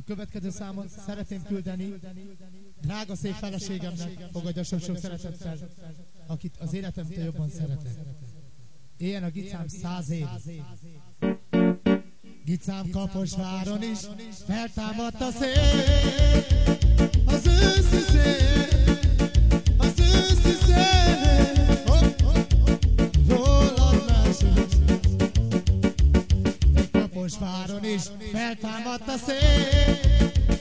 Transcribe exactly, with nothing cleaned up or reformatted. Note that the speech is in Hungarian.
A következő számot szeretném küldeni drága szép feleségemnek, fogadja sok-sok szeretettel, akit az életemtől jobban szeretek. Éljen a Gicám száz év. Gicám Kaposváron is feltámadt a szél, az őszi szél, az őszi szél, hopp, hopp, hopp, rólad mesélj. Kaposváron is feltámadt a szél,